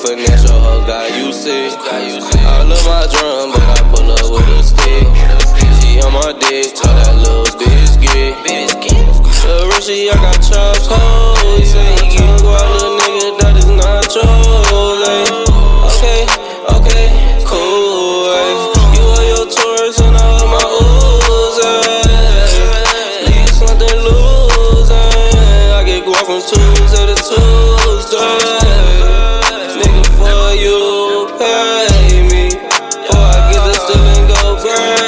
financial hoe got you sick. I love my drum, but I pull up with a stick. She on my dick, tell that little bitch get. The Rushy, I got chops, ho. He say he can go out, little nigga, that is not yours, ay. Okay, cool, ay. You are your Taurus and I have my ooze, ay. Need something loose, ay. I get guap from Tuesday to Tuesday. Nigga, for you, pay me. Before I get this still and go crazy.